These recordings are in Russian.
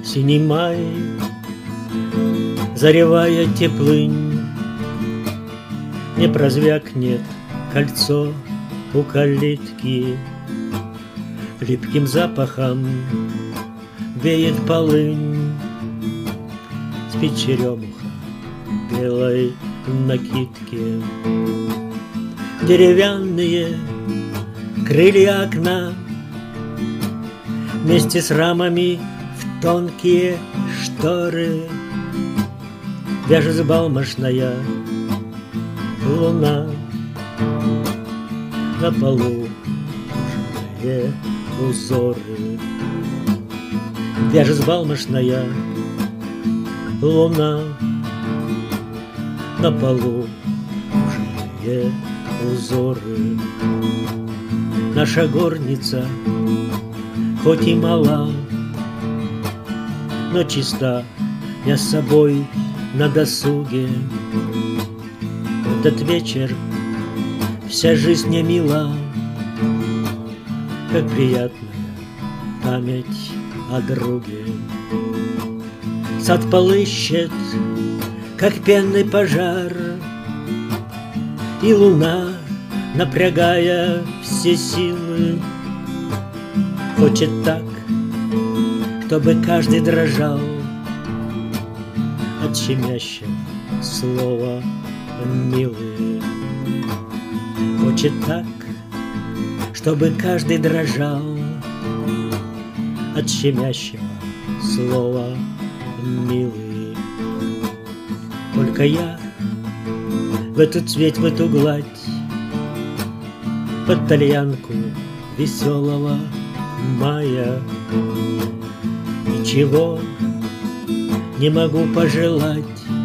Синий май, заревая теплынь, не прозвякнет кольцо у калитки, липким запахом веет полынь. Спит черемуха в белой накидке, деревянные крылья окна вместе с рамами в тонкие шторы вяжет взбалмошная луна. На полу ужасные узоры вяжет взбалмошная луна. На полу ужасные узоры. Наша горница хоть и мала, но чиста я с собой на досуге. В этот вечер вся жизнь мне мила, как приятная память о друге. Сад полыщет, как пенный пожар, и луна, напрягая все силы, хочет так, чтобы каждый дрожал от щемящего слова «милый». Хочет так, чтобы каждый дрожал от щемящего слова «милый». Только я в эту цветь, в эту гладь, под тальянку веселого мая ничего не могу пожелать.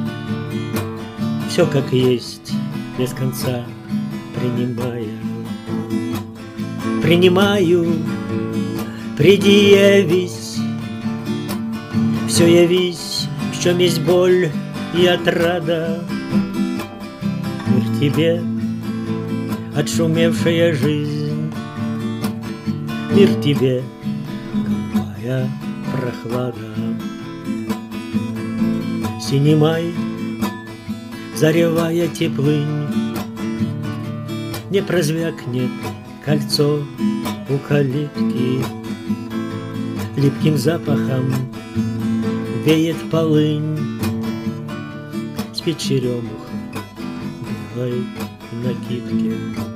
Все как есть, без конца принимая. Принимаю, приди явись, все явись, в чем есть боль и отрада. Мир тебе, отшумевшая жизнь, мир тебе, голубая прохлада. Синий май, заревая теплынь, не прозвякнет кольцо у калитки, липким запахом веет полынь. Спит черемуха в белой накидке.